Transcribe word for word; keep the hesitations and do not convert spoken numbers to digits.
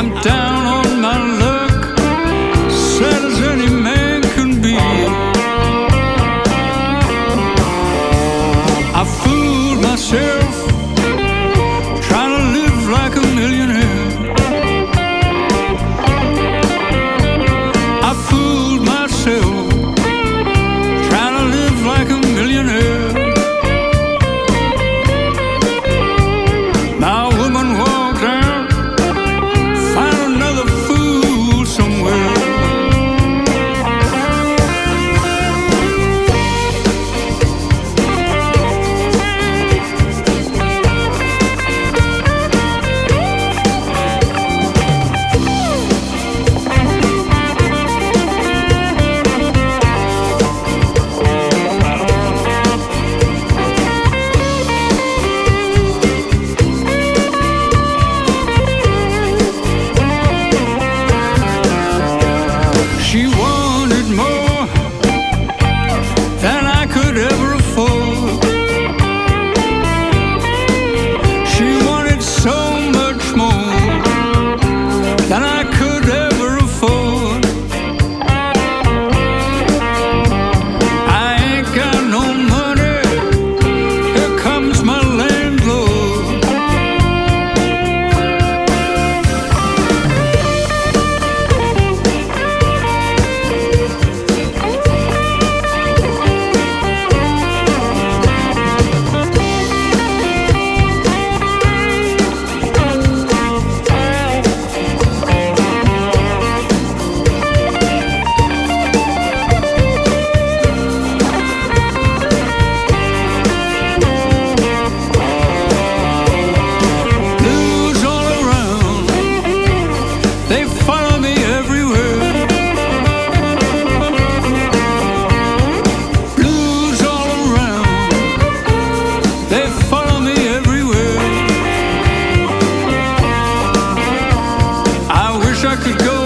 I'm down on my luck, sad as any man can be. I fooled myself, trying to live like a millionaire. I fooled myself, trying to live like a millionaire. My woman walked out, find another fool somewhere. She wanted more than I could ever afford. She wanted so much more than I could ever afford. I ain't got no money, here comes my landlord. Blues all around, they follow me everywhere. Blues all around, they follow me everywhere. I wish I could go